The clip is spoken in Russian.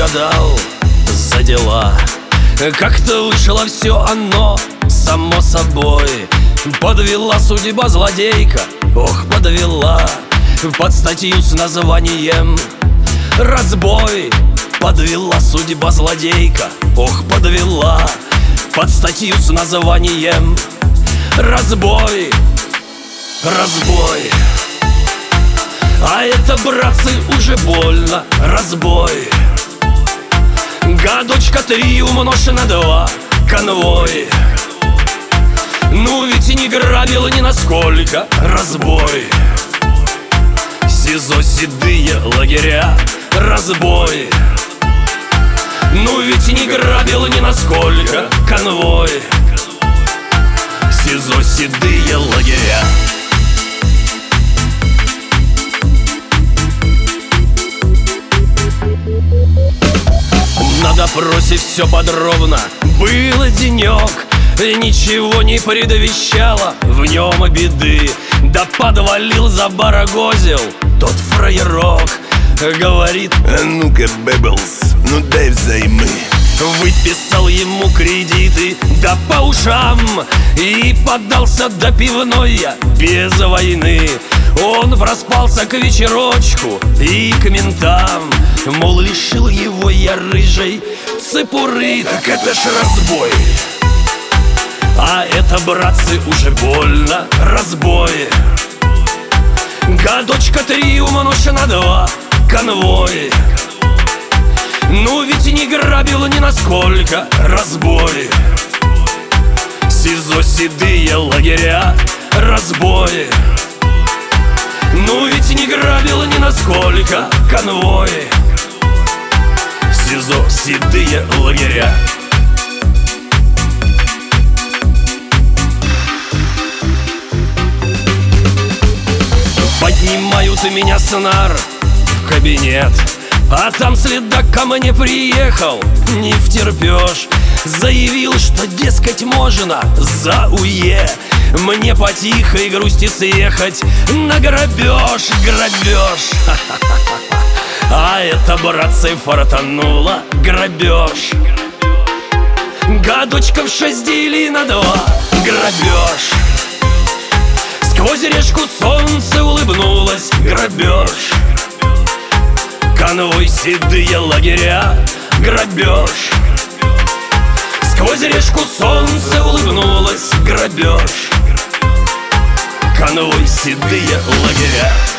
страдал за дела. Как-то вышло все оно само собой. Подвела судьба злодейка, ох, подвела. Под статью с названием «Разбой». Подвела судьба злодейка, ох, подвела. Под статью с названием «Разбой». Разбой. А это, братцы, уже больно. Разбой. Годочка 3 умножь на 2. Конвой. Ну ведь и не грабил ни насколько. Разбой. СИЗО седые лагеря. Разбой. Ну ведь и не грабил ни насколько. Конвой. СИЗО седые лагеря. На допросе все подробно. Был денек, ничего не предвещало в нем беды. Да подвалил, забарагозил тот фраерок. Говорит: а ну-ка, Бэблс, ну дай взаймы. Выписал ему кредиты, да по ушам. И подался до пивной я без войны. Он проспался к вечерочку и к ментам. Мол, лишил его я рыжей цепуры. Так это ж разбой. А это, братцы, уже больно. Разбой. Годочка 3 умножь на 2. Конвой. Ну ведь и не грабил ни насколько. Разбой. СИЗО седые лагеря. Разбой. Ну ведь и не грабил ни насколько. Конвой. СИЗО седые лагеря. Поднимают меня снар в кабинет, а там следак ко мне приехал, не втерпешь. Заявил, что, дескать, можно за УЕ мне по тихой грусти съехать на грабеж. Грабеж. А это, братцы, фартануло. Грабеж. Годочков 6 дели на 2. Грабеж. Сквозь решку солнце улыбнулось. Грабеж. Конвой седые лагеря. Грабеж. Сквозь решку солнце улыбнулось. Грабеж. Конвой седые лагеря.